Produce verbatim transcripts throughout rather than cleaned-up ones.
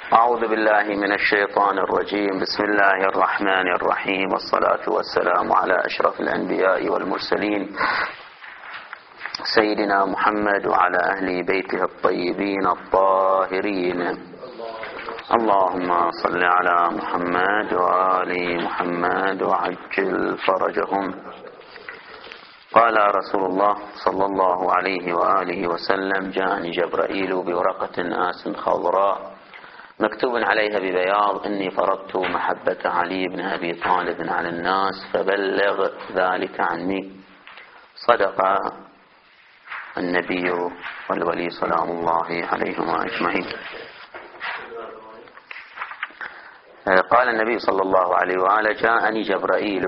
أعوذ بالله من الشيطان الرجيم. بسم الله الرحمن الرحيم، والصلاة والسلام على أشرف الأنبياء والمرسلين سيدنا محمد وعلى أهل بيته الطيبين الطاهرين. اللهم صل على محمد وآل محمد وعجل فرجهم. قال رسول الله صلى الله عليه وآله وسلم: جاءني جبرائيل بورقة آس خضراء مكتوب عليها ببياض: إني فرضت محبة علي بن أبي طالب على الناس فبلغ ذلك عني. صدق النبي والولي سلام الله عليهما أجمعين. قال النبي صلى الله عليه وآله: جاءني جبرائيل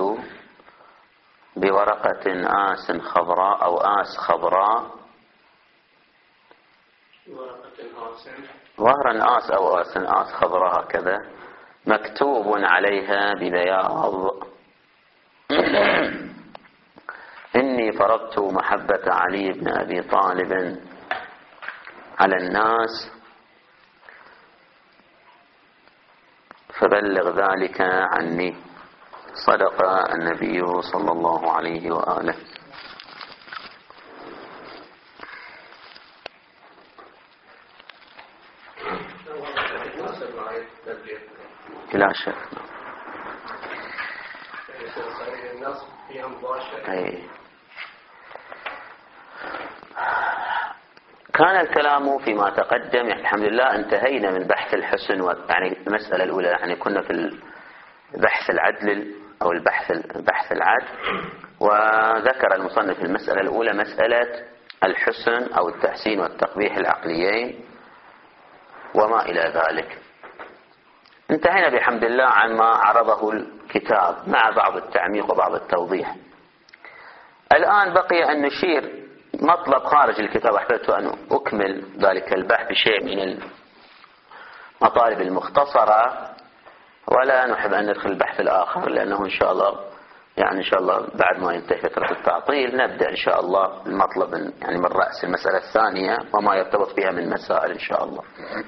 بورقة آس خضراء أو آس خضراء، ظهرا آس أو آس آس خضراء هكذا، مكتوب عليها ببياض: إني فرضت محبة علي بن أبي طالب على الناس فبلغ ذلك عني. صدق النبي صلى الله عليه وآله. لا شك. أي. كان الكلام فيما تقدم، يعني الحمد لله انتهينا من بحث الحسن، يعني المسألة الأولى، يعني كنا في البحث العدل أو البحث البحث العدل، وذكر المصنف المسألة الأولى مسألة الحسن أو التحسين والتقبيح العقليين وما إلى ذلك. انتهينا بحمد الله عما عرضه الكتاب مع بعض التعميق وبعض التوضيح. الآن بقي أن نشير مطلب خارج الكتاب، أحببت أن أكمل ذلك البحث بشيء من المطالب المختصرة، ولا نحب أن ندخل البحث الآخر، لأنه إن شاء الله يعني إن شاء الله بعد ما ينتهي فترة التعطيل نبدأ إن شاء الله المطلب يعني من رأس المسألة الثانية وما يرتبط بها من مسائل إن شاء الله.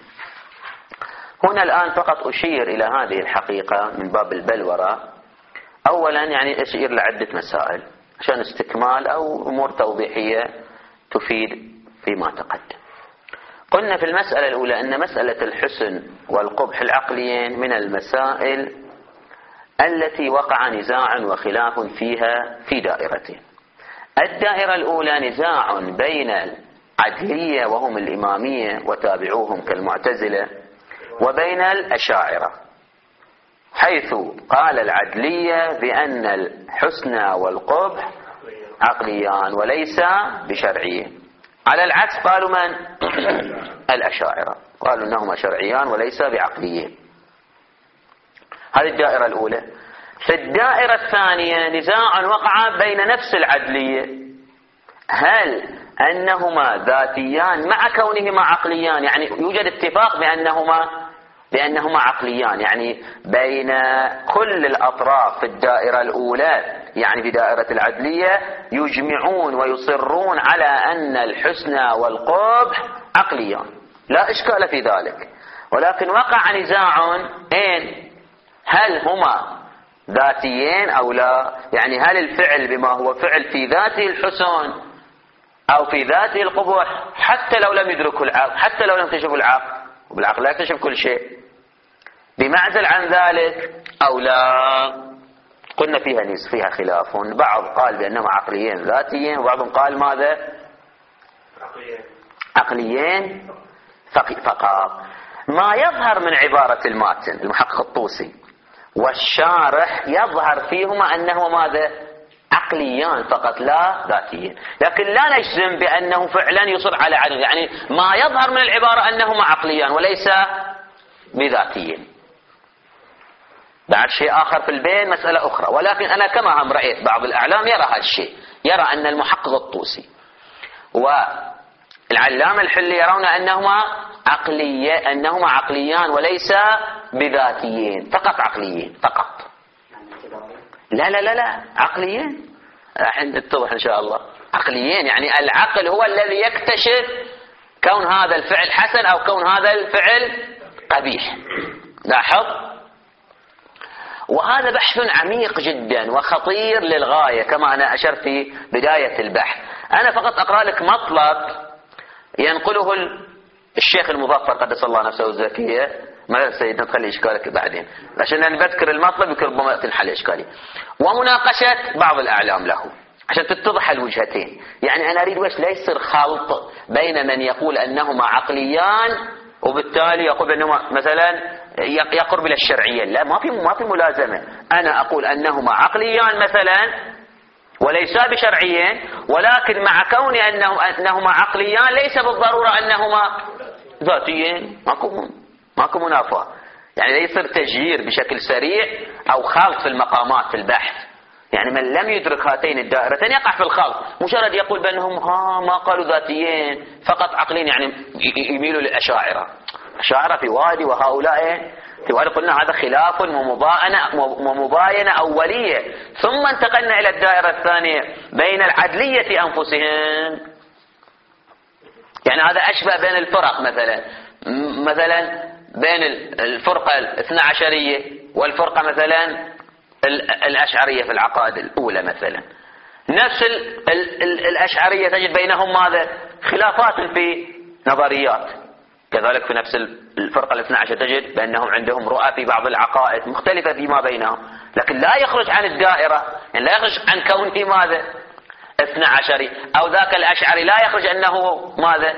هنا الآن فقط أشير إلى هذه الحقيقة من باب البلورة. أولا يعني أشير لعدة مسائل عشان استكمال أو أمور توضيحية تفيد فيما تقدم. قلنا في المسألة الأولى أن مسألة الحسن والقبح العقليين من المسائل التي وقع نزاع وخلاف فيها في دائرتين. الدائرة الأولى نزاع بين العدلية وهم الإمامية وتابعوهم كالمعتزلة، وبين الأشاعرة، حيث قال العدلية بأن الحسن والقبح عقليان وليس بشرعيين. على العكس قالوا من؟ الأشاعرة قالوا أنهما شرعيان وليس بعقليين. هذه الدائرة الأولى. في الدائرة الثانية نزاع وقع بين نفس العدلية، هل أنهما ذاتيان مع كونهما عقليان، يعني يوجد اتفاق بأنهما بأنهما عقليان، يعني بين كل الأطراف في الدائرة الأولى، يعني في دائرة العدلية يجمعون ويصرون على أن الحسن والقبح عقليان، لا إشكال في ذلك. ولكن وقع نزاع إن هل هما ذاتيين أو لا، يعني هل الفعل بما هو فعل في ذاته الحسن أو في ذاته القبح، حتى لو لم يدركه العقل، حتى لو لم يكتشف العقل، وبالعقل لا يكتشف كل شيء، بمعزل عن ذلك أو لا. قلنا فيها نس فيها خلاف، بعض قال بأنهم عقليين ذاتيين، وبعضهم قال ماذا؟ عقليين عقليين فقط. ما يظهر من عبارة الماتن المحقق الطوسي والشارح يظهر فيهما أنه ماذا؟ عقليان فقط لا ذاتيين، لكن لا نجزم بأنه فعلا يصر على عدل، يعني ما يظهر من العبارة أنهما عقليان وليس بذاتيين. بعد شيء آخر في البين مسألة أخرى، ولكن أنا كما هم رأيت بعض الأعلام يرى هذا الشيء، يرى أن المحقق الطوسي والعلامة الحلي يرون أنهما عقلية أنهما عقليان وليس بذاتيين، فقط عقليين فقط. لا لا لا لا عقليين، راح نتضح إن شاء الله. عقليين يعني العقل هو الذي يكتشف كون هذا الفعل حسن أو كون هذا الفعل قبيح. لاحظ، وهذا بحث عميق جدا وخطير للغاية كما أنا أشرت في بداية البحث. أنا فقط أقرأ لك مطلب ينقله الشيخ المظفر قدس الله نفسه الزكية. ما سيدنا تخلي إشكالك بعدين، عشان أنا بذكر المطلب يمكن ربما تنحل إشكالي. ومناقشة بعض الأعلام له عشان تتضح الوجهتين. يعني أنا أريد وش لا يصير خلط بين من يقول أنهما عقليان وبالتالي يقول أنهما مثلا يقرب إلى الشرعية. لا، ما في ما في ملازمة. أنا أقول أنهما عقليان مثلا وليسا بشرعيين، ولكن مع كون أنهم أنهما عقليان ليس بالضرورة أنهما ذاتيين. ماكو ماكو منافاة. يعني لا يصير تجيير بشكل سريع أو خلط في المقامات في البحث. يعني من لم يدرك هاتين الدائرتين يقع في الخلط. مجرد يقول بأنهم ها ما قالوا ذاتيين فقط عقلين، يعني يميلوا للأشاعرة. أشاعرة في وادي وهؤلاء في وادي. قلنا هذا خلاف ومباينة ومباينة أولية، ثم انتقلنا إلى الدائرة الثانية بين العدلية أنفسهم. يعني هذا أشبه بين الفرق، مثلا مثلا بين الفرقة الاثنى عشرية والفرقة مثلا الأشعرية في العقائد الأولى مثلا. نفس ال ال ال الأشعرية تجد بينهم ماذا؟ خلافات في نظريات. كذلك في نفس الفرقة الاثنى عشر تجد بأنهم عندهم رؤى في بعض العقائد مختلفة فيما بينهم، لكن لا يخرج عن الدائرة. يعني لا يخرج عن كونه ماذا؟ اثنى عشري. أو ذاك الأشعري لا يخرج أنه ماذا؟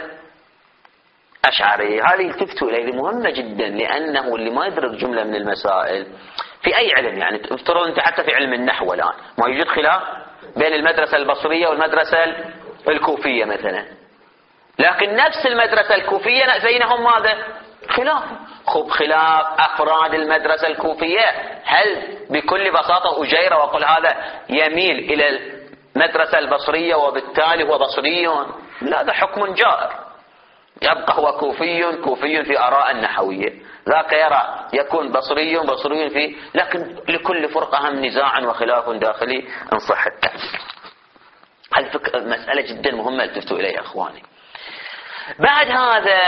أشعري. هذه التفتوا إليه مهمة جدا، لأنه اللي ما يدرك جملة من المسائل في أي علم، يعني افترض أنت حتى في علم النحو الآن ما يوجد خلاف بين المدرسة البصرية والمدرسة الكوفية مثلا، لكن نفس المدرسة الكوفية بينهم ماذا؟ خلاف. خب خلاف أفراد المدرسة الكوفية، هل بكل بساطة أجير وأقول هذا يميل إلى المدرسة البصرية وبالتالي هو بصري؟ لا، هذا حكم جائر. يبقى هو كوفي كوفي في آراء النحوية، ذاك يرى يكون بصري بصري في، لكن لكل فرقة هم نزاع وخلاف داخلي إن صح التعبير. هذه مسألة جدا مهمة التفتوا إليها أخواني. بعد هذا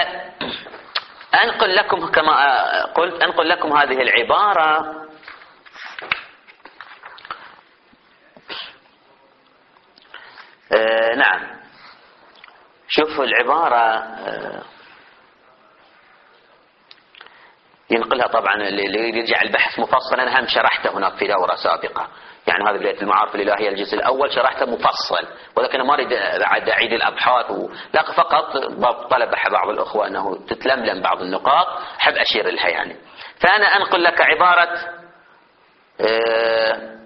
أنقل لكم كما قلت أنقل لكم هذه العبارة. آه نعم، شوفوا العبارة آه ينقلها طبعا اللي يرجع البحث مفصلا. أنا هم شرحته هناك في دورة سابقة، يعني هذا بداية المعارف الإلهية الجزء الأول شرحته مفصل، ولكن ما أريد أعيد الأبحاث و... لا فقط طلب بعض الأخوة أنه تتلملم بعض النقاط أحب أشير لها يعني. فأنا أنقل لك عبارة آه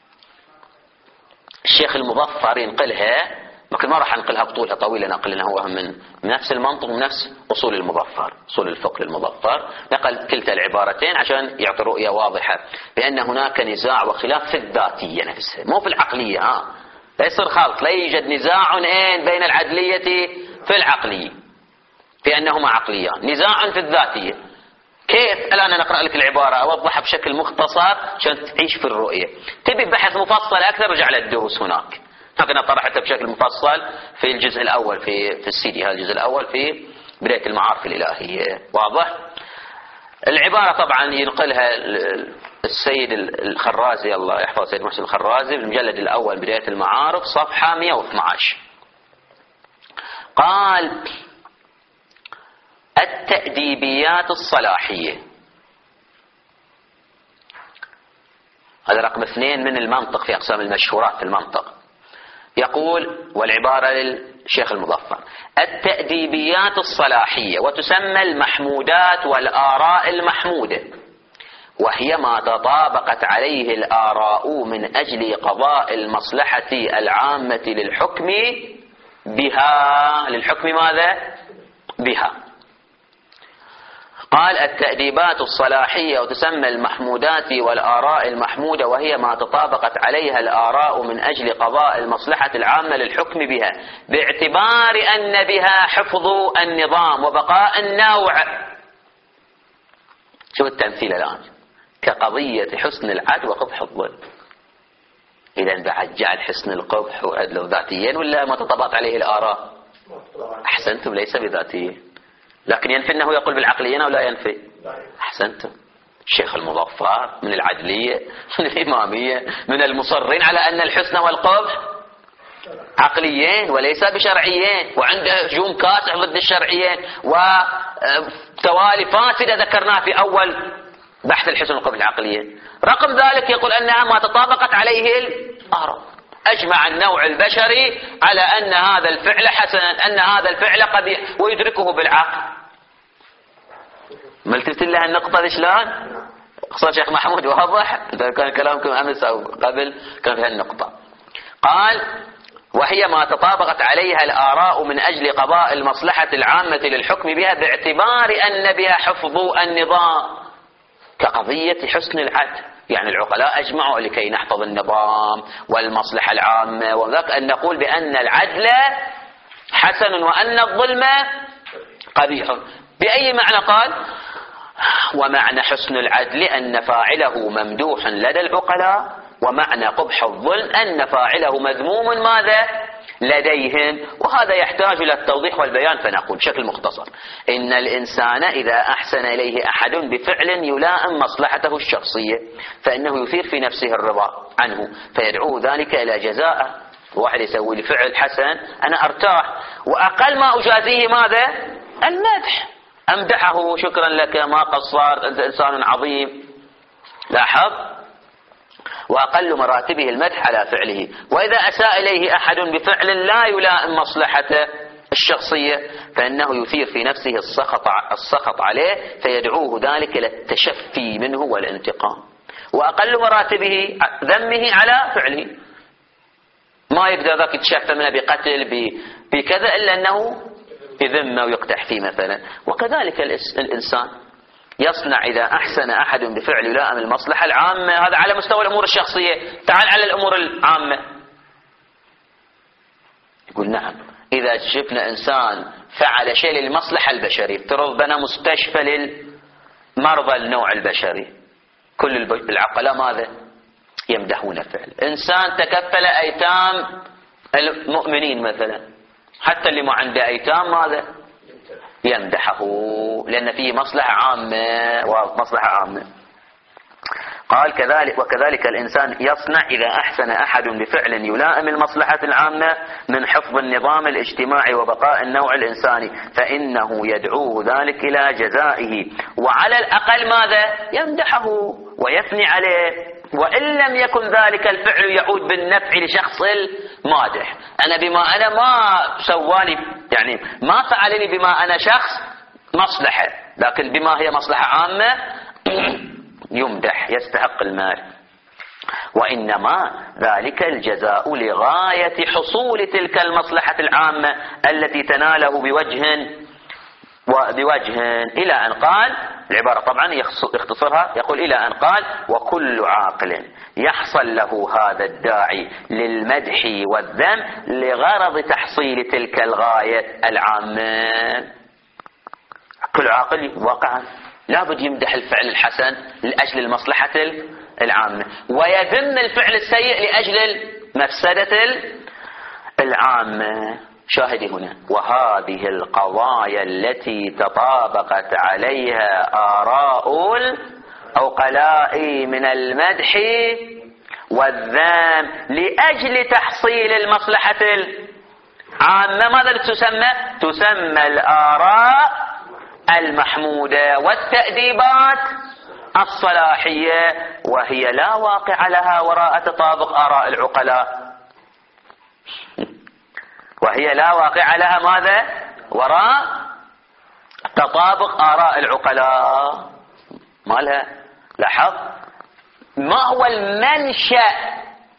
الشيخ المظفر ينقلها، لكن ما راح أنقلها بطولها طويلة، نقلنا هو من نفس المنطق ومن نفس أصول المظفر، أصول الفقه المظفر. نقل كلتا العبارتين عشان يعطي رؤية واضحة بأن هناك نزاع وخلاف في الذاتية نفسها، مو في العقلية. ها لا يصير خالط، لا يوجد نزاع إيه بين العدلية في العقلية في أنهما عقليان، نزاع في الذاتية. كيف؟ الآن أنا أقرأ لك العبارة أوضحها بشكل مختصر عشان تعيش في الرؤية. تبي بحث مفصل أكثر رجع للدروس هناك، لكن طرحته بشكل مفصل في الجزء الأول في في السيدي، هذا الجزء الأول في بداية المعارف الإلهية. واضح؟ العبارة طبعا ينقلها السيد الخرازي، الله يحفظه، السيد محسن الخرازي، بالمجلد الأول بداية المعارف صفحة مئة واثني عشر. قال: التأديبيات الصلاحية. هذا رقم اثنين من المنطق في أقسام المشهورات في المنطق. يقول، والعبارة للشيخ المظفر: التأديبيات الصلاحية، وتسمى المحمودات والآراء المحمودة، وهي ما تطابقت عليه الآراء من أجل قضاء المصلحة العامة للحكم بها. للحكم ماذا؟ بها. قال: التأديبات الصلاحية وتسمى المحمودات والآراء المحمودة، وهي ما تطابقت عليها الآراء من أجل قضاء المصلحة العامة للحكم بها، باعتبار أن بها حفظ النظام وبقاء النوع. شوف التمثيل الآن، كقضية حسن العدل وقبح الظلم. إذا بعد جعل حسن القبح وعدل ذاتيين ولا ما تطابقت عليه الآراء؟ أحسنتم، ليس بذاتيين. لكن ينفي أنه يقول بالعقليين أو لا ينفي؟ أحسنتم. الشيخ المظفر من العدلية من الإمامية من المصرين على أن الحسن والقبح عقليين وليس بشرعيين، وعنده هجوم كاسح ضد الشرعيين وتوالي فاسدة ذكرناها في أول بحث الحسن والقبح العقليين. رقم ذلك يقول أنها ما تطابقت عليه الآراء. أجمع النوع البشري على أن هذا الفعل حسنا، أن هذا الفعل قبيح، ويدركه بالعقل. ملتفت لها النقطة دي شلون؟ خصوصا شيخ محمود واضح، كان كلامكم أمس أو قبل كان في هالنقطة. قال: وهي ما تطابقت عليها الآراء من أجل قضاء المصلحة العامة للحكم بها باعتبار أن بها حفظ النظام، كقضية حسن العدل. يعني العقلاء أجمعوا لكي نحفظ النظام والمصلحة العامة، وذاك أن نقول بأن العدل حسن وأن الظلم قبيح. بأي معنى قال؟ ومعنى حسن العدل أن فاعله ممدوح لدى العقلاء، ومعنى قبح الظلم أن فاعله مذموم ماذا؟ لديهم. وهذا يحتاج إلى التوضيح والبيان، فنقول بشكل مختصر: إن الإنسان إذا أحسن إليه أحد بفعل يلائم مصلحته الشخصية فإنه يثير في نفسه الرضا عنه، فيدعوه ذلك إلى جزاءه. واحد يسوي لي فعل حسن أنا أرتاح، وأقل ما أجازيه ماذا؟ المدح. أمدحه: شكرا لك، ما قصرت، أنت إنسان عظيم. لاحظ: وأقل مراتبه المدح على فعله. وإذا أساء إليه أحد بفعل لا يلائم مصلحته الشخصية فإنه يثير في نفسه السخط, السخط عليه، فيدعوه ذلك إلى التشفي منه والانتقام. وأقل مراتبه ذمه على فعله، ما يقدر ذاك يتشفى منه بقتل بكذا إلا أنه يذمه ويقتح فيه مثلا. وكذلك الإنسان يصنع إذا أحسن أحد بفعل يلائم المصلحة العامة، هذا على مستوى الأمور الشخصية. تعال على الأمور العامة. يقول: نعم، إذا شفنا إنسان فعل شيء للمصلحة البشرية، افترض بنا مستشفى للمرضى النوع البشري، كل العقلاء ماذا؟ يمدحون فعل. إنسان تكفل أيتام المؤمنين مثلا، حتى اللي ما عنده أيتام ماذا؟ يمدحه، لأن فيه مصلحة عامة ومصلحة عامة. قال: كذلك وكذلك الإنسان يصنع إذا أحسن أحد بفعل يلائم المصلحة العامة من حفظ النظام الاجتماعي وبقاء النوع الإنساني فإنه يدعوه ذلك إلى جزائه، وعلى الأقل ماذا؟ يمدحه ويثني عليه، وإن لم يكن ذلك الفعل يعود بالنفع لشخص المادح. أنا بما أنا ما سواني، يعني ما فعلني بما أنا شخص مصلحة، لكن بما هي مصلحة عامة يمدح، يستحق المال. وإنما ذلك الجزاء لغاية حصول تلك المصلحة العامة التي تناله بوجه وبوجه إلى أن قال، العبارة طبعا يختصرها، يقول: إلى أن قال: وكل عاقل يحصل له هذا الداعي للمدح والذم لغرض تحصيل تلك الغاية العامة. كل عاقل واقعا لابد يمدح الفعل الحسن لأجل المصلحة العامة، ويذم الفعل السيء لأجل المفسدة العامة. شاهدي هنا: وهذه القضايا التي تطابقت عليها آراء العقلاء من المدح والذم لأجل تحصيل المصلحة العامة ماذا تسمى؟ تسمى الآراء المحمودة والتأديبات الصلاحية، وهي لا واقع لها وراء تطابق آراء العقلاء، وهي لا واقع لها ماذا؟ وراء تطابق آراء العقلاء. ما لها. لاحظ: ما هو المنشأ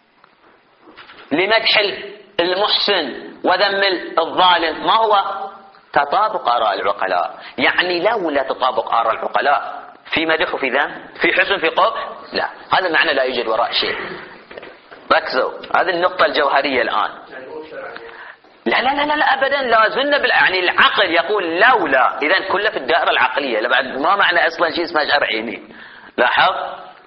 لمدح المحسن وذم الظالم؟ ما هو؟ تطابق آراء العقلاء. يعني لولا تطابق آراء العقلاء في مدح وفي ذم، في حسن في قبح، لا، هذا معنى لا يوجد وراء شيء. ركزوا، هذه النقطة الجوهرية الآن. لا لا لا لا أبدا، لازلنا بال... يعني العقل يقول لولا، إذن كله في الدائرة العقلية، لبعد ما معنى أصلا شيء اسمه شرعي. لاحظ: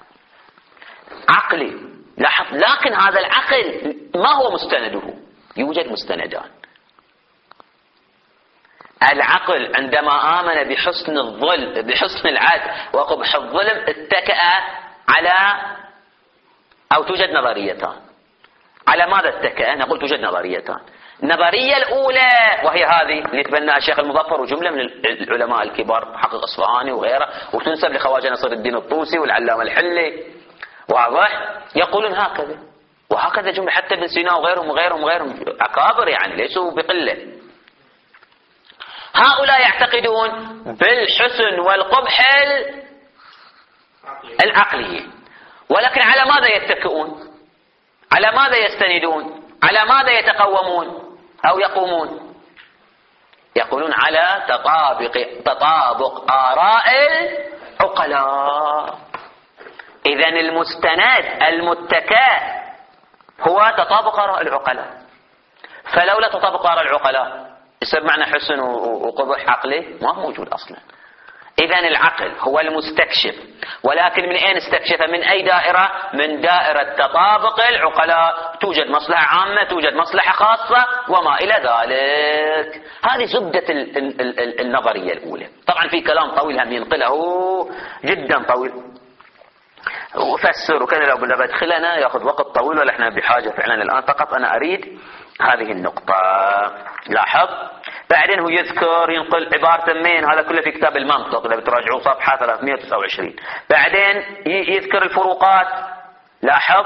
عقلي. لاحظ: لكن هذا العقل ما هو مستنده؟ يوجد مستندان. العقل عندما آمن بحسن الظل بحسن العدل وقبح الظلم اتكأ على أو توجد نظريتان. على ماذا اتكأ؟ نقول توجد نظريتان. النظرية الأولى وهي هذه اللي تبناها الشيخ المظفر وجملة من العلماء الكبار محقق أصفهاني وغيره، وتنسب لخواجة نصر الدين الطوسي والعلامة الحلي، واضح؟ يقولون هكذا، وهكذا جملة حتى ابن سينا وغيرهم وغيرهم وغيرهم أكابر يعني ليسوا بقلة. هؤلاء يعتقدون بالحسن والقبح العقلي، ولكن على ماذا يتكئون؟ على ماذا يستندون؟ على ماذا يتقومون أو يقومون؟ يقولون على تطابق تطابق آراء العقلاء. إذن المستند المتكى هو تطابق آراء العقلاء، فلولا تطابق آراء العقلاء يصير معنى حسن وقبح عقلي ما هو موجود أصلا. إذن العقل هو المستكشف، ولكن من أين استكشف؟ من أي دائرة؟ من دائرة تطابق العقلاء. توجد مصلحة عامة، توجد مصلحة خاصة، وما إلى ذلك. هذه زبدة النظرية الأولى. طبعا في كلام طويل هم ينقله جدا طويل وفسر وكذا، لو بدخلنا يأخذ وقت طويل، ولا احنا بحاجة فعلا الآن. فقط أنا أريد هذه النقطة. لاحظ بعدين هو يذكر ينقل عبارة من هذا كله في كتاب المنطق إذا بتراجعوا صفحة ثلاثمئة وتسعة وعشرين. بعدين يذكر الفروقات. لاحظ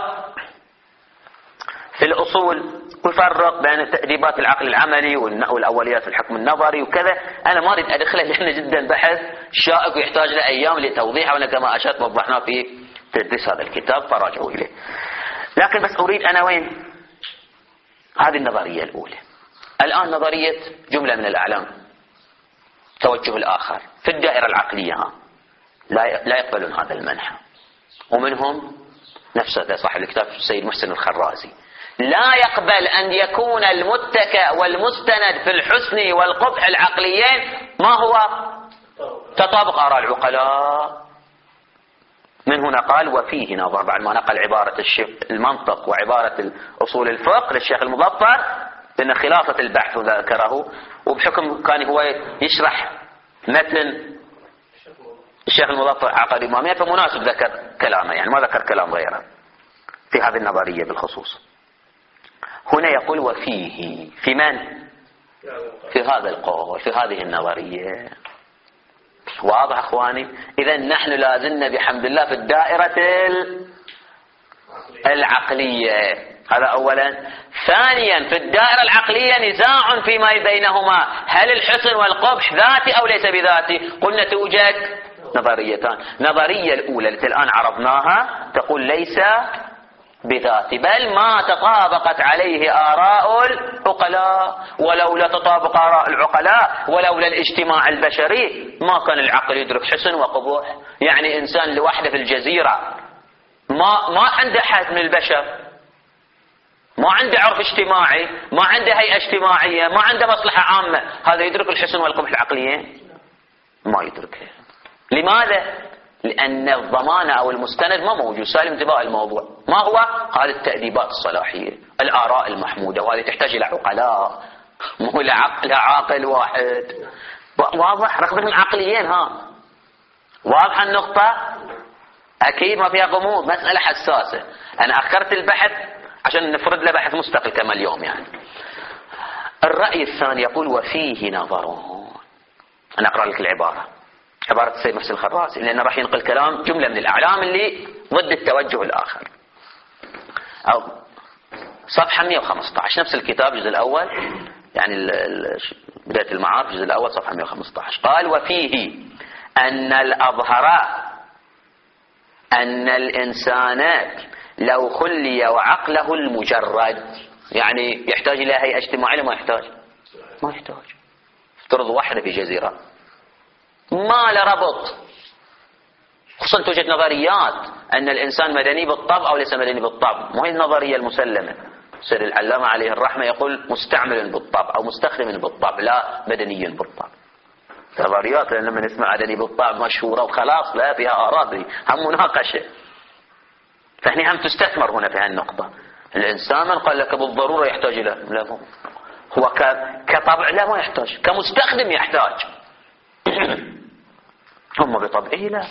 في الأصول يفرق بين تأديبات العقل العملي والأوليات في الحكم النظري وكذا. أنا ما أريد أدخله لأنه جدا بحث شائك ويحتاج لأيام لتوضيحه، وأنا كما أشرت وضحناه في تدريس هذا الكتاب فراجعوا إليه. لكن بس أريد أنا وين هذه النظرية الأولى. الآن نظرية جملة من الأعلام توجه الآخر في الدائرة العقلية لا لا يقبلون هذا المنحى، ومنهم نفسه صاحب الكتاب السيد محسن الخرازي لا يقبل أن يكون المتكأ والمستند في الحسن والقبح العقليين ما هو تطابق آراء العقلاء. من هنا قال وفيه نظر، بعد ما نقل عبارة المنطق وعبارة أصول الفقه للشيخ المظفر لأن خلاصة البحث ذكره، وبحكم كان هو يشرح متن الشيخ المظفر عقد إمامية فمناسب ذكر كلامه، يعني ما ذكر كلام غيره في هذه النظرية بالخصوص. هنا يقول وفيه في من؟ في هذا القول، في هذه النظرية. واضح أخواني؟ إذن نحن لازلنا بحمد الله في الدائرة العقلية. هذا أولا. ثانيا في الدائرة العقلية نزاع فيما بينهما، هل الحسن والقبح ذاتي أو ليس بذاتي؟ قلنا توجد نظريتان. نظرية الأولى التي الآن عرضناها تقول ليس بذاتي، بل ما تطابقت عليه آراء العقلاء، ولولا تطابق آراء العقلاء ولولا الاجتماع البشري ما كان العقل يدرك حسن وقبح. يعني إنسان لوحده في الجزيرة ما ما عنده أحد من البشر، ما عنده عرف اجتماعي، ما عنده هيئة اجتماعية، ما عنده مصلحة عامة، هذا يدرك الحسن والقبح العقليين؟ ما يدركه. لماذا؟ لأن الضمان أو المستند ما موجود، سالم انتباه الموضوع. ما هو؟ هذه التأديبات الصلاحية، الآراء المحمودة، وهذه تحتاج إلى عقلاء، مو لا عاقل واحد. واضح؟ رغبة العقليين. ها واضحة النقطة؟ أكيد ما فيها غموض، مسألة حساسة. أنا أخرت البحث عشان نفرد له بحث مستقل كما اليوم يعني. الرأي الثاني يقول وفيه نظرون. أنا أقرأ لك العبارة، عبارة السيد محسن الخرازي، لأنه راح ينقل كلام جملة من الأعلام اللي ضد التوجه الآخر. أو صفحة مئة وخمسة عشر نفس الكتاب الجزء الأول، يعني بداية المعارف الجزء الأول صفحة مئة وخمسة عشر. قال وفيه أن الأظهر أن الإنسان لو خلي وعقله المجرد، يعني يحتاج إلى هيئة اجتماعية ما يحتاج؟ ما يحتاج. افترض واحدة في جزيرة ما له ربط، خصوصا توجد نظريات أن الإنسان مدني بالطبع أو ليس مدني بالطبع، مو هي النظرية المسلمة. سيد العلامة عليه الرحمة يقول مستعمل بالطبع أو مستخدم بالطبع، لا مدني بالطبع. نظريات لما نسمع مدني بالطبع مشهورة وخلاص، لا فيها آراء، هم مناقشة. فهني هم تستثمر هنا في هالنقطة. الإنسان من قال لك بالضرورة يحتاج إلى، لا هو كطبع لا ما يحتاج، كمستخدم يحتاج. هم بطبعه لا.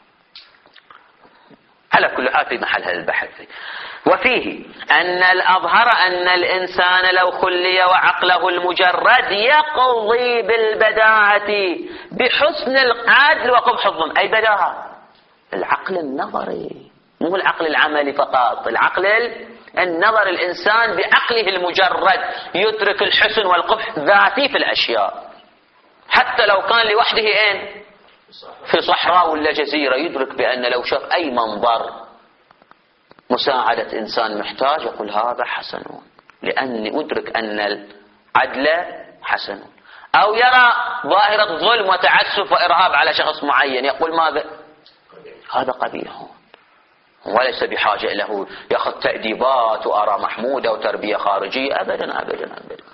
على كل حال في محل هذا البحث. وفيه أن الأظهر أن الإنسان لو خلي وعقله المجرد يقضي بالبداهة بحسن العدل وقبح الظن. أي بداهة؟ العقل النظري، مو العقل العملي فقط، العقل النظر. الإنسان بعقله المجرد يدرك الحسن والقبح ذاتي في الأشياء، حتى لو كان لوحده أين في صحراء ولا جزيرة، يدرك بأن لو شاف أي منظر مساعدة إنسان محتاج يقول هذا حسن، لأني أدرك أن العدل حسن. أو يرى ظاهرة ظلم وتعسف وإرهاب على شخص معين يقول ماذا؟ هذا قبيح، وليس بحاجة له يأخذ تأديبات وآراء محمودة وتربية خارجية، أبدا أبدا أبدا.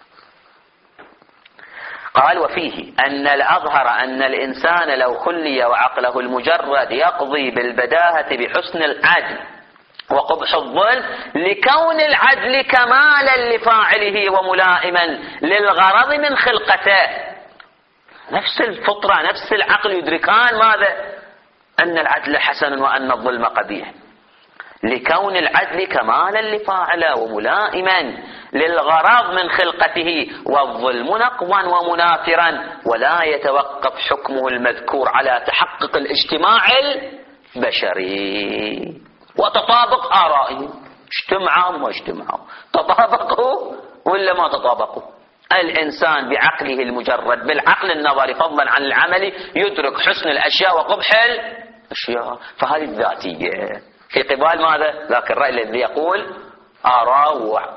قال وفيه أن الأظهر أن الإنسان لو خلي وعقله المجرد يقضي بالبداهة بحسن العدل وقبح الظلم لكون العدل كمالا لفاعله وملائما للغرض من خلقته. نفس الفطرة نفس العقل يدركان ماذا؟ أن العدل حسن وأن الظلم قبيح، لكون العدل كمالا لفاعله وملائما للغرض من خلقته، والظلم نقضا ومنافرا، ولا يتوقف حكمه المذكور على تحقق الاجتماع البشري وتطابق آرائهم. اجتمعوا ما اجتمعوا، تطابقوا ولا ما تطابقوا. الإنسان بعقله المجرد بالعقل النظري فضلا عن العملي يدرك حسن الأشياء وقبح الأشياء، فهذه الذاتية في قبال ماذا؟ ذاك الرأي الذي يقول آراء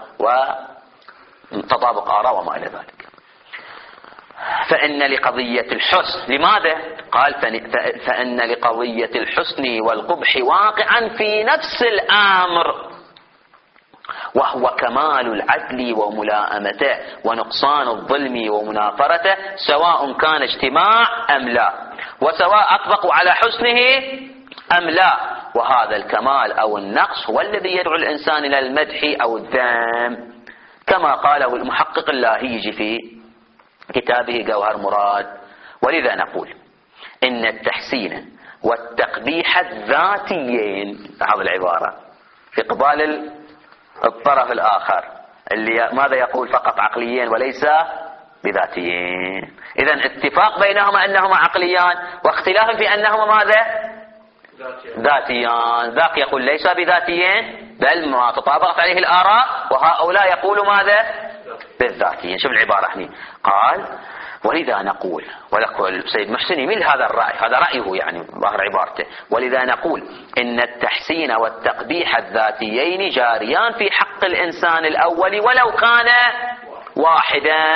وتطابق آراء وما إلى ذلك. فإن لقضية الحسن، لماذا؟ قال فإن لقضية الحسن والقبح واقعا في نفس الأمر، وهو كمال العدل وملائمته ونقصان الظلم ومنافرته، سواء كان اجتماع أم لا، وسواء أطبقوا على حسنه أم لا. وهذا الكمال أو النقص هو الذي يدعو الإنسان إلى المدح أو الذم، كما قاله المحقق اللاهيجي في كتابه جوهر مراد. ولذا نقول إن التحسين والتقبيح الذاتيين، هذه العبارة في قبال الطرف الآخر اللي ماذا يقول فقط عقليين وليس بذاتيين. إذن اتفاق بينهما أنهما عقليان، واختلاف في أنهما ماذا؟ ذاتيان. ذاك يقول ليس بذاتيين بل ما تطابقت عليه الآراء، وهؤلاء يقول ماذا؟ بالذاتيين. شوف العبارة هنا، قال ولذا نقول، ويقول سيد محسن مثل هذا الرأي، هذا رأيه يعني ظاهر عبارته، ولذا نقول إن التحسين والتقبيح الذاتيين جاريان في حق الإنسان الأول ولو كان واحدا،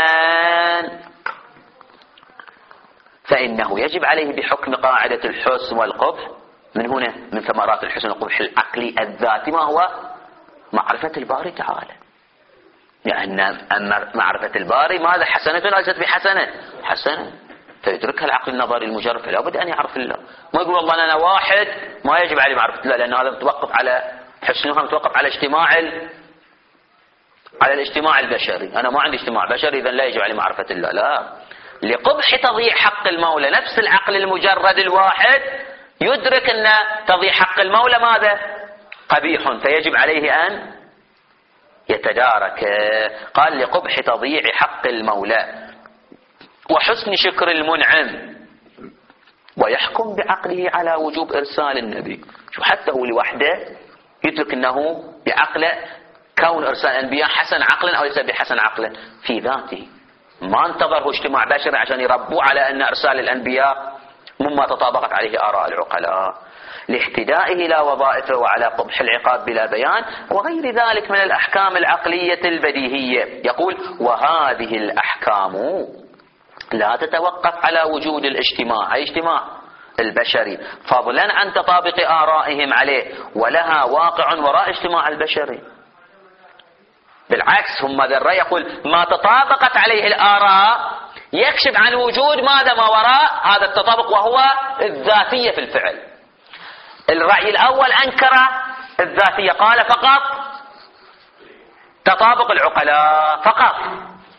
فإنه يجب عليه بحكم قاعدة الحسن والقبح من هنا من ثمرات الحسن والقبح العقلي الذاتي ما هو؟ معرفة الباري تعالى. لأن أما معرفة الباري ماذا؟ حسنة ليست بحسنة؟ حسنة، فيدركها العقل النظري المجرد، فلا بد أن يعرف الله. ما يقول والله أنا واحد ما يجب عليه معرفة الله، لأن هذا متوقف على حسنها، متوقف على اجتماع ال... على الاجتماع البشري. أنا ما عندي اجتماع بشري إذن لا يجب عليه معرفة الله، لا. لقبح تضييع حق المولى نفس العقل المجرد الواحد يدرك أن تضييع حق المولى ماذا؟ قبيح، فيجب عليه أن يتدارك. قال لقبح تضييع حق المولى وحسن شكر المنعم، ويحكم بعقله على وجوب إرسال النبي. شو حتى هو لوحده يدرك أنه بعقله كون إرسال الأنبياء حسن عقلا أو ليس بحسن عقلا في ذاته، ما انتظره اجتماع بشري عشان يربوا على أن إرسال الأنبياء مما تطابقت عليه آراء العقلاء، لاحتدائه إلى وظائفه وعلى قبح العقاب بلا بيان وغير ذلك من الأحكام العقلية البديهية. يقول وهذه الأحكام لا تتوقف على وجود الاجتماع، أي اجتماع البشري، فضلا عن تطابق آرائهم عليه، ولها واقع وراء اجتماع البشري. بالعكس هم ذا الرأي يقول ما تطابقت عليه الآراء يكشف عن وجود ماذا؟ ما وراء هذا التطابق، وهو الذاتية في الفعل. الرأي الأول أنكر الذاتية، قال فقط تطابق العقلاء فقط،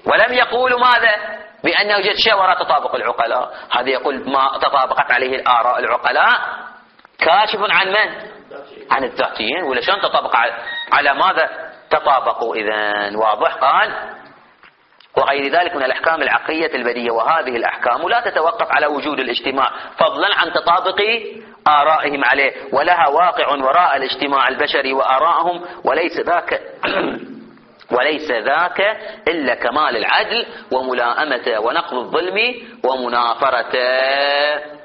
ولم يقولوا ماذا؟ بأن يوجد شيء وراء تطابق العقلاء. هذا يقول ما تطابقت عليه الآراء العقلاء كاشف عن من؟ عن الذاتيين. ولا شلون تطابق على ماذا تطابقوا إذن؟ واضح. قال وغير ذلك من الأحكام العقلية البديهية، وهذه الأحكام لا تتوقف على وجود الاجتماع فضلا عن تطابق آرائهم عليه، ولها واقع وراء الاجتماع البشري وآرائهم، وليس ذاك وليس ذاك إلا كمال العدل وملائمته ونقض الظلم ومنافرته.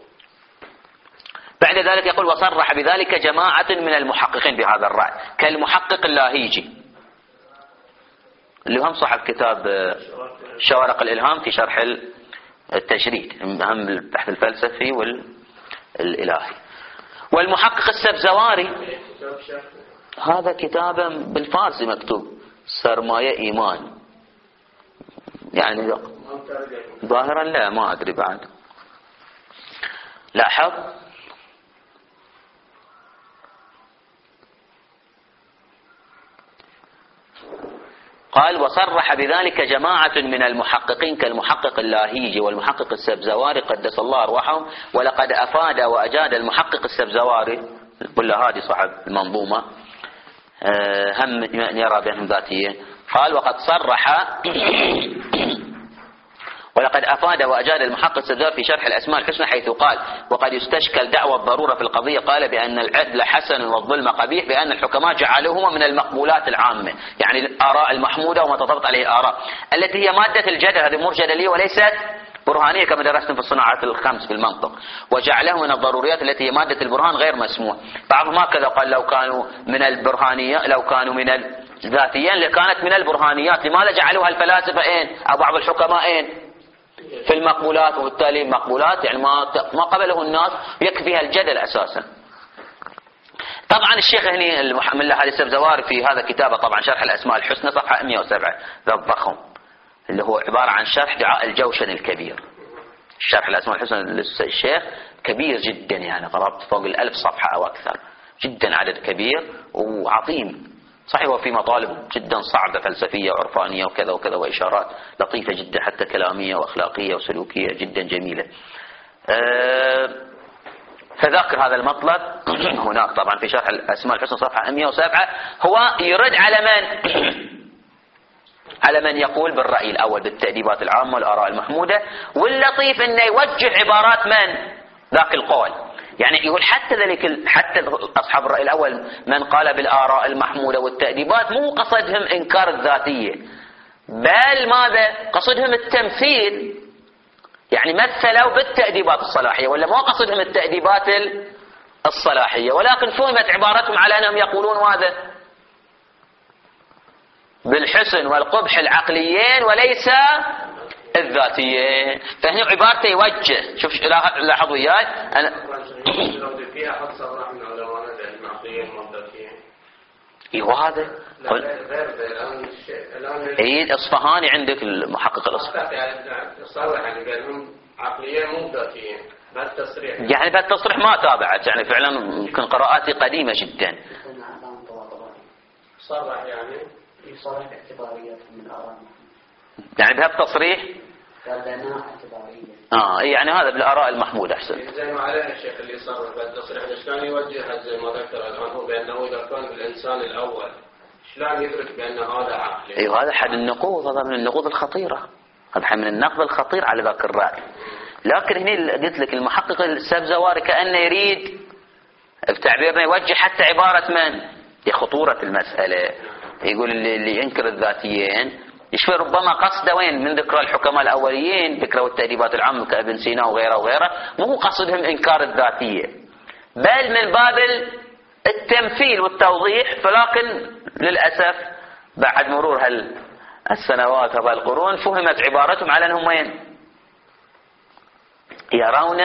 بعد ذلك يقول وصرح بذلك جماعة من المحققين بهذا الرأي كالمحقق اللاهيجي اللي هم صاحب كتاب شوارق الإلهام في شرح التجريد، هم البحث الفلسفي والإلهي. والمحقق السبزواري هذا كتابا بالفارسي مكتوب سرماية إيمان، يعني ظاهرا لا ما أدري بعد. لاحظ قال وصرح بذلك جماعة من المحققين كالمحقق اللاهيجي والمحقق السبزواري قدس الله أرواحهم. ولقد أفاد وأجاد المحقق السبزواري كل هذه صاحب المنظومة هم يرى بينهم ذاتية. قال وقد صرح ولقد أفاد وأجاد المحقق السبزواري في شرح الأسماء الحسنى حيث قال وقد يستشكل دعوى الضرورة في القضية. قال بأن العدل حسن والظلم قبيح، بأن الحكماء جعلوهما من المقبولات العامة، يعني الآراء المحمودة وما تضبط عليه الآراء التي هي مادة الجدل، هذه أمور جدلية وليست برهانية كما درستم في الصناعات الخمس في المنطق. وجعله من الضروريات التي هي مادة البرهان غير مسموع. بعضهم هكذا قال لو كانوا من البرهانية لو كانوا من الذاتيين لكانت من البرهانيات. لماذا جعلوها الفلاسفة إين أو بعض الحكماء إين في المقبولات؟ وبالتالي مقبولات يعني ما ما قبله الناس يكفيها الجدل أساسا. طبعا الشيخ هني من الأحاديث السبزواري في هذا كتابه طبعا شرح الأسماء الحسنى صفحة مئة وسبعة ذا الضخم اللي هو عبارة عن شرح دعاء الجوشن الكبير. شرح الأسماء الحسنى للشيخ كبير جدا، يعني قرابة فوق الألف صفحة أو أكثر، جدا عدد كبير وعظيم. صحيح هو في مطالب جدا صعبة فلسفية وعرفانية وكذا وكذا وإشارات لطيفة جدا حتى كلامية وأخلاقية وسلوكية جدا جميلة. أه فذكر هذا المطلب هناك طبعا في شرح الأسماء الحسنى صفحة مئة وسبعة. هو يرد على من على من يقول بالرأي الأول بالتأديبات العامة والآراء المحمودة. واللطيف أنه يوجه عبارات من ذاك القول، يعني يقول حتى ذلك حتى أصحاب الرأي الأول من قال بالآراء المحمودة والتأديبات مو قصدهم إنكار الذاتية، بل ماذا قصدهم التمثيل، يعني مثلوا بالتأديبات الصلاحية، ولا ما قصدهم التأديبات الصلاحية، ولكن فهمت عبارتهم على أنهم يقولون ماذا بالحسن والقبح العقليين وليس الذاتيين. فهنا عبارته يوجه. شوف لاحظوا وياي أنا فيها حد صراحة من علماء العقليين والذاتيين. ايوه هذا غير الان الان اي الاصفهاني عندك المحقق الاصفهاني يعني صرح يعني قال هم عقليين مو ذاتيين بهالتصريح، يعني بهالتصريح ما تابعت، يعني فعلا يمكن قراءاتي قديمة جدا. صرح يعني يصرح باعتباريات من الآراء، يعني بهالتصريح قال بأنها اعتبارية. اه يعني هذا بالآراء المحمودة احسن. زي ما عليه الشيخ اللي يصرح بالتصريح ليش كان يوجه زي ما ذكر الآن هو بأنه إذا كان بالإنسان الأول شلون يدرك بأن هذا عقلي؟ ايوه هذا حد النقوض، هذا من النقوض الخطيرة، هذا من النقد الخطير على ذاك الرأي. لكن هنا قلت لك المحقق السبزواري كأنه يريد بتعبيرنا يوجه حتى عبارة من لخطورة المسألة. يقول اللي, اللي ينكر الذاتيين يشفي ربما قصده وين من ذكر الحكماء الأوليين، ذكروا التأديبات العامة كابن سينا وغيره وغيره، مو قصدهم إنكار الذاتية بل من باب التمثيل والتوضيح. فلكن للأسف بعد مرور هالسنوات وهالقرون فهمت عبارتهم على أنهم وين يرون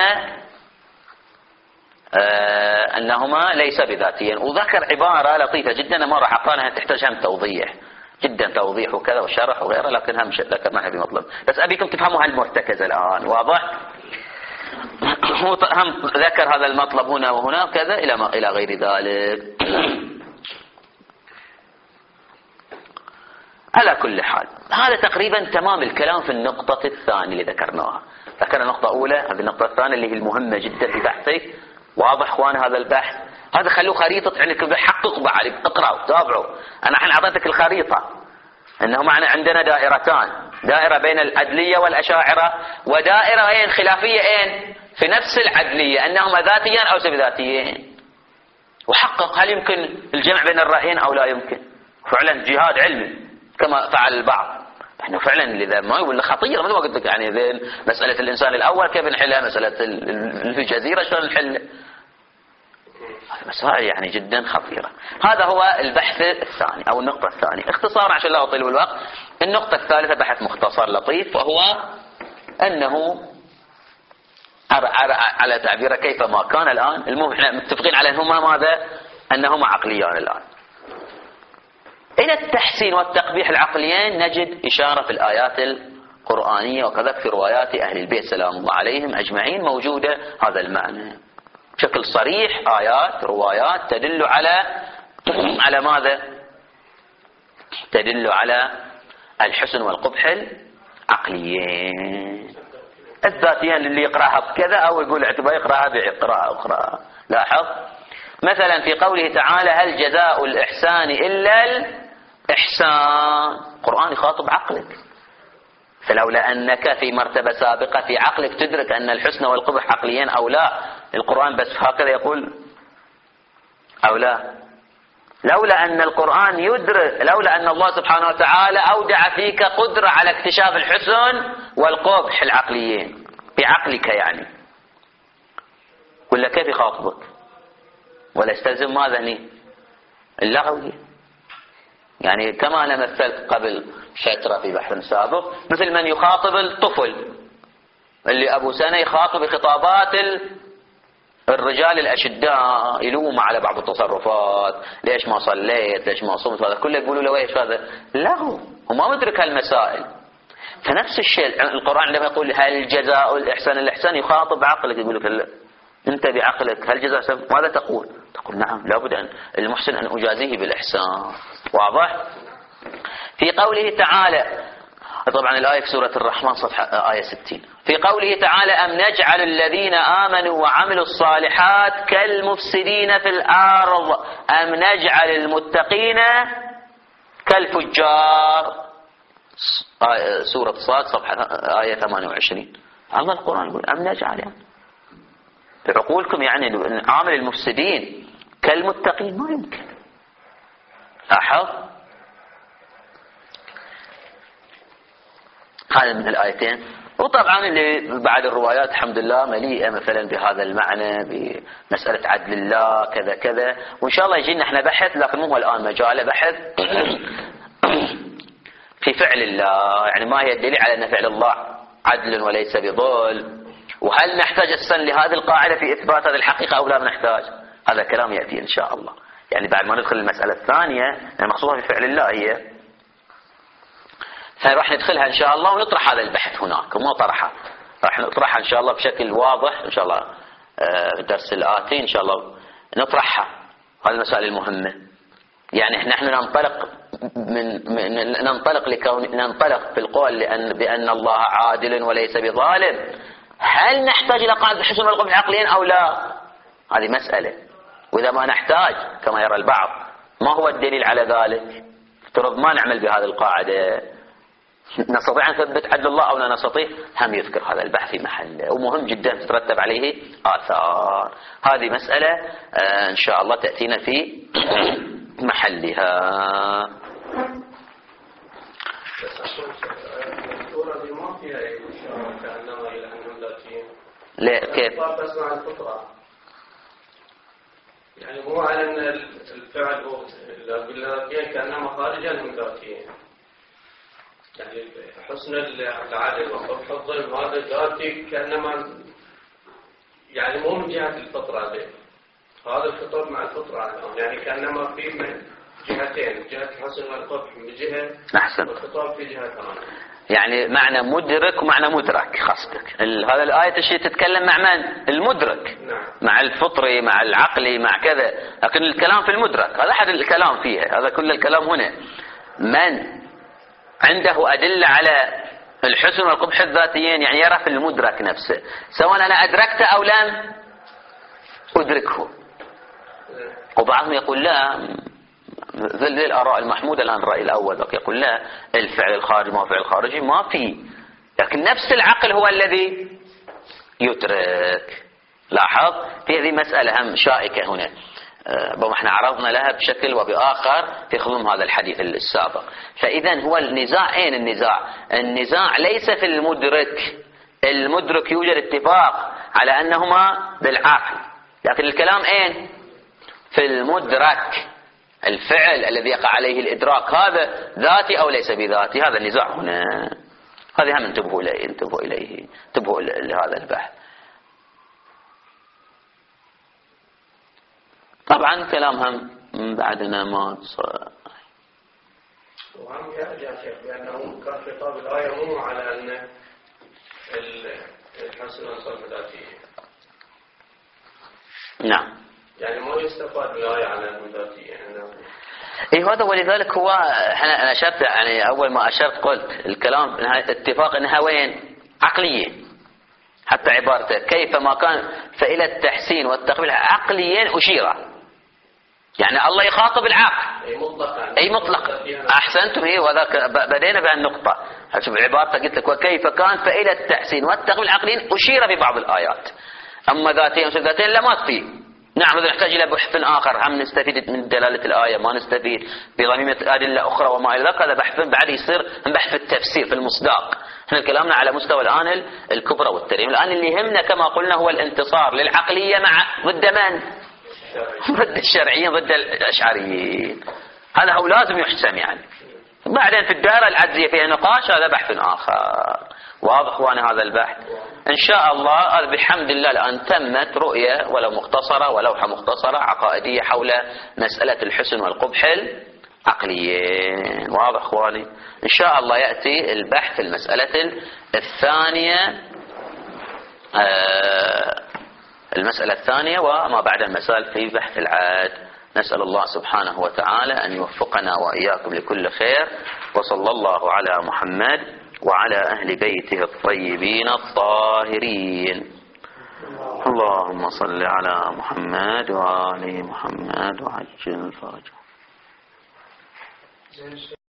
آه أنهما ليس بذاتيين. وذكر عبارة لطيفة جدا ما راح أقرأها تحتاج هم توضيح جدا، توضيح وكذا وشرح وغيره، لكن هم ذكرناها بمطلب بس أبيكم تفهموا هالمرتكزة الآن. واضح؟ هم ذكر هذا المطلب هنا وهنا وكذا إلى ما إلى غير ذلك. على كل حال هذا تقريبا تمام الكلام في النقطة الثانية اللي ذكرناها. ذكرنا نقطة أولى، هذه النقطة الثانية اللي هي المهمة جدا في بحثي. واضح اخوان هذا البحث؟ هذا خلوه خريطة عندك، حقق بعد اقرأوا تابعوا. أنا الحين أعطيتك الخريطة أنه معنا عندنا دائرتان، دائرة بين العدلية والأشاعرة ودائرة أين خلافية أين في نفس العدلية، أنهما ذاتيان أو سب ذاتيين. وحقق هل يمكن الجمع بين الرأيين أو لا يمكن. فعلا جهاد علمي كما فعل البعض. احنا فعلا لذا ما يقول خطيره مثل ما قلت لك، يعني مساله الانسان الاول كيف نحلها، مساله اللي في الجزيره شلون نحلها، مسائل يعني جدا خطيره. هذا هو البحث الثاني او النقطه الثانيه. اختصارا عشان لا اطيل بالوقت، النقطه الثالثه بحث مختصر لطيف، وهو انه على تعبيره كيفما كان الان، المهم احنا متفقين على انهما ماذا؟ انهما عقليان الان. إلى التحسين والتقبيح العقليين نجد إشارة في الآيات القرآنية وكذلك في روايات أهل البيت سلام الله عليهم أجمعين موجودة هذا المعنى بشكل صريح. آيات روايات تدل على على ماذا؟ تدل على الحسن والقبح العقليين. الذاتيين اللي يقرأها بكذا أو يقول اعتبار يقرأها بقراءة أخرى. لاحظ مثلا في قوله تعالى هل جزاء الإحسان إلا الإحسان، القرآن يخاطب عقلك، فلولا أنك في مرتبة سابقة في عقلك تدرك أن الحسن والقبح عقليين أو لا، القرآن بس هكذا يقول أو لا. لولا أن القرآن يدرك، لولا أن الله سبحانه وتعالى أودع فيك قدرة على اكتشاف الحسن والقبح العقليين بعقلك يعني، ولا كيف يخاطبك؟ ولا يستلزم ماذا هني؟ اللغوي. يعني كما أنا مثلت قبل فترة في بحث سابق، مثل من يخاطب الطفل اللي أبو سنة يخاطب خطابات الرجال الأشداء، يلوم على بعض التصرفات، ليش ما صليت، ليش ما صمت، هذا كله يقولوا له ايش هذا؟ لغو، وما مدرك هالمسائل. فنفس الشيء القرآن عندما يقول هل جزاء الإحسان الإحسان يخاطب عقلك، يقول لك لا انت بعقلك هل جزاء، ماذا تقول؟ تقول نعم لابد أن المحسن أن أجازيه بالإحسان. واضح؟ في قوله تعالى، طبعا الآية في سورة الرحمن صفحة آية ستين، في قوله تعالى أم نجعل الذين آمنوا وعملوا الصالحات كالمفسدين في الأرض أم نجعل المتقين كالفجار. سورة صاد صفحة آية ثمانية وعشرين. الله القرآن يقول أم نجعل يعني بعقولكم يعني عامل المفسدين كالمتقين، ما يمكن. لاحظ هذا من الآيتين. وطبعا اللي بعد الروايات الحمد لله مليئة مثلا بهذا المعنى، بمسألة عدل الله كذا كذا، وإن شاء الله يجينا احنا بحث، لكن مو هو الآن مجال بحث في فعل الله، يعني ما هي الدليل على أن فعل الله عدل وليس بظلم، وهل نحتاج أساسا لهذه القاعدة في إثبات هذه الحقيقة أو لا نحتاج. هذا كلام يأتي إن شاء الله، يعني بعد ما ندخل المسألة الثانية المقصودة في فعل الله هي، فراح ندخلها إن شاء الله ونطرح هذا البحث هناك وما طرحه، راح نطرحها إن شاء الله بشكل واضح إن شاء الله في الدرس الآتي إن شاء الله نطرحها هذه المسائل المهمة. يعني احنا احنا ننطلق من, من ننطلق لكون ننطلق في القول لأن بأن الله عادل وليس بظالم، هل نحتاج إلى قاعدة الحسن والقبح العقليين أو لا؟ هذه مسألة، وإذا ما نحتاج كما يرى البعض ما هو الدليل على ذلك؟ افترض ما نعمل بهذه القاعدة، نستطيع أن نثبت عدل الله أو لا نستطيع؟ هم يذكر هذا البحث في محله، ومهم جدا تترتب عليه آثار. هذه مسألة إن شاء الله تأتينا في محلها. الصورة دي ما فيها إشارة كأنما إلى أنهم ذاتيين. لا كيف؟ بس مع الفطرة، يعني مو على أن الفعل بالذاتيين كأنما خارجا من ذاتيين، يعني حسن العدل وقبح الظلم هذا ذاتي كأنما يعني مو من جهة الفطرة دي. هذا الخطاب مع الفطرة يعني كأنما في من جهتين، جهة الحسن والقبح من جهة أحسن، والخطاب في جهة ثانية، يعني معنى مدرك ومعنى مدرك. خاصتك هذا الآية الشيء تتكلم مع من؟ المدرك. نعم. مع الفطري مع العقلي مع كذا، لكن الكلام في المدرك، هذا أحد الكلام فيها، هذا كل الكلام هنا من عنده أدلة على الحسن والقبح الذاتيين، يعني يرى في المدرك نفسه سواء أنا أدركته أو لم أدركه. وبعضهم يقول لا، ذل الآراء المحمودة الآن الرأي الأول يقول لا، الفعل الخارجي ما فعل خارجي ما في، لكن نفس العقل هو الذي يدرك. لاحظ في هذه مسألة هم شائكة هنا، أه احنا عرضنا لها بشكل وبآخر في خضم هذا الحديث السابق. فإذا هو النزاع أين النزاع؟ النزاع ليس في المدرك، المدرك يوجد اتفاق على أنهما بالعقل، لكن الكلام أين؟ في المدرك، الفعل الذي يقع عليه الإدراك هذا ذاتي أو ليس بذاتي، هذا النزاع هنا. هذه هم انتبهوا إليه، انتبهوا إليه، انتبهوا لهذا البحث. طبعا كلامهم بعدنا ما صار. وهم يا شيخ بأنه كان خطاب الآية مو على أن الحسن والصرف ذاتية. نعم. يعني ما يستفاد من الآية على الذاتية. اي هذا، ولذلك هو احنا انا اشرت يعني اول ما اشرت قلت الكلام اتفاق انها وين؟ عقلية. حتى عبارته كيف ما كان فإلى التحسين والتقبيل عقليا أشيره، يعني الله يخاطب العقل أي مطلقا، أي مطلق. أحسنتم، هي وذاك بدينا بهالنقطة. شوف عبارته قلت لك وكيف كان فإلى التحسين والتقبيل عقليا أشير ببعض الآيات، أما ذاتيا وذاتيا لا ما تفي. نعم إذا نحتاج إلى بحث آخر، هم نستفيد من دلالة الآية ما نستفيد بضميمة أدلة أخرى وما إلى ذلك، هذا بحث بعد يصير بحث في التفسير في المصداق. احنا كلامنا على مستوى الآن الكبرى والتريم. الآن اللي يهمنا كما قلنا هو الانتصار للعقلية مع ضد من؟ ضد الشرعيين، ضد الأشعريين. هذا هو لازم يحسم يعني. بعدين في الدائرة العجزية فيها نقاش، هذا بحث آخر. واضح وانا هذا البحث إن شاء الله. بحمد الله الآن تمت رؤية ولو مختصرة ولوحة مختصرة عقائدية حول مسألة الحسن والقبح العقليين. واضح اخواني؟ إن شاء الله يأتي البحث في المسألة الثانية، آه المسألة الثانية وما بعد المسائل في بحث العاد. نسأل الله سبحانه وتعالى أن يوفقنا وإياكم لكل خير، وصلى الله على محمد وعلى أهل بيته الطيبين الطاهرين. اللهم صل على محمد وآل محمد وعجل الفرج.